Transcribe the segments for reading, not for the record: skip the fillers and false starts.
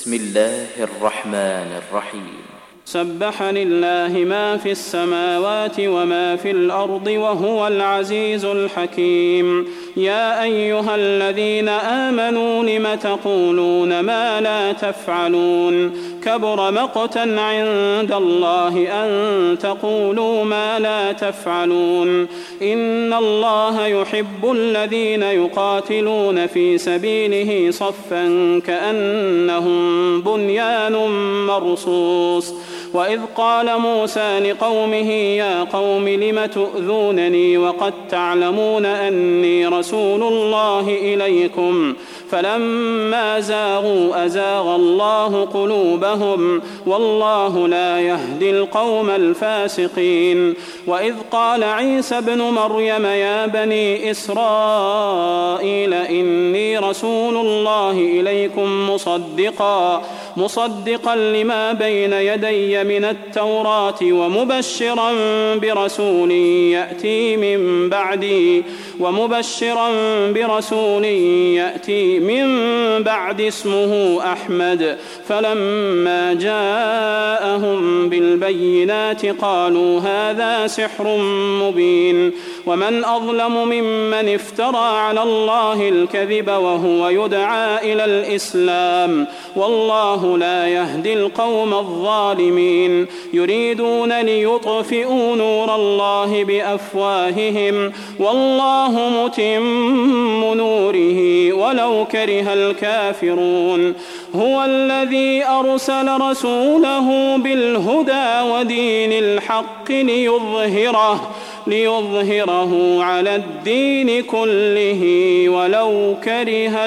بسم الله الرحمن الرحيم سبح لله ما في السماوات وما في الأرض وهو العزيز الحكيم يا أيها الذين آمنوا لم تقولون ما لا تفعلون كبر مقتا عند الله أن تقولوا ما لا تفعلون إن الله يحب الذين يقاتلون في سبيله صفا كأنهم بنيان مرصوص وإذ قال موسى لقومه يا قوم لم تؤذونني وقد تعلمون أني رسول الله إليكم فلما زاغوا أزاغ الله قلوبهم والله لا يهدي القوم الفاسقين وإذ قال عيسى ابن مريم يا بني إسرائيل إني رسول الله إليكم مصدقا لما بين يدي من التوراة ومبشرا برسول يأتي من بعد اسمه أحمد فلما جاءهم بالبينات قالوا هذا سحر مبين ومن أظلم ممن افترى على الله الكذب وهو يدعى إلى الإسلام والله لا يهدي القوم الظالمين يريدون ليطفئوا نور الله بأفواههم والله متم نوره ولو كره الكافرون هو الذي أرسل رسوله بالهدى ودين الحق ليظهره على الدين كله ولو كره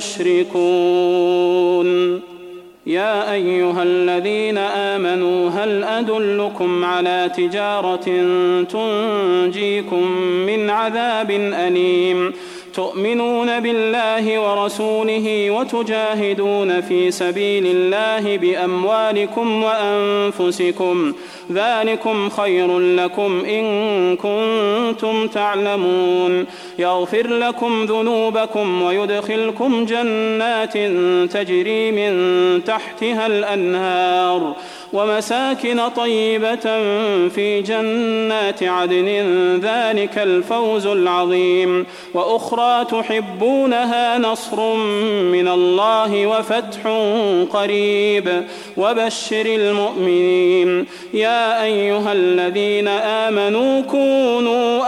المشركون يا أيها الذين آمنوا هل أدلكم على تجارة تنجيكم من عذاب أليم تؤمنون بالله ورسوله وتجاهدون في سبيل الله بأموالكم وأنفسكم ذلكم خير لكم إن كنتم تعلمون يغفر لكم ذنوبكم ويدخلكم جنات تجري من تحتها الأنهار ومساكن طيبة في جنات عدن ذلك الفوز العظيم وأخرى تحبونها نصر من الله وفتح قريب وبشر المؤمنين يا أيها الذين آمنوا كونوا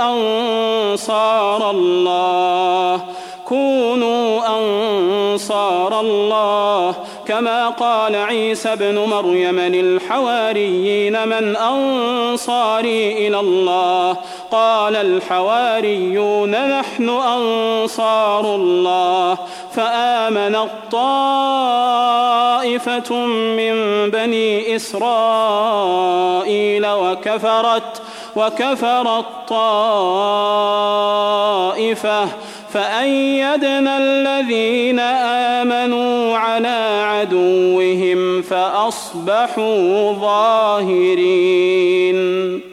أنصار الله كما قال عيسى ابن مريم للحواريين من أنصاري إلى الله قال الحواريون نحن أنصار الله فآمنت طائفة من بني إسرائيل وكفرت طائفة فأيدنا الذين آمنوا على عدوهم فأصبحوا ظاهرين.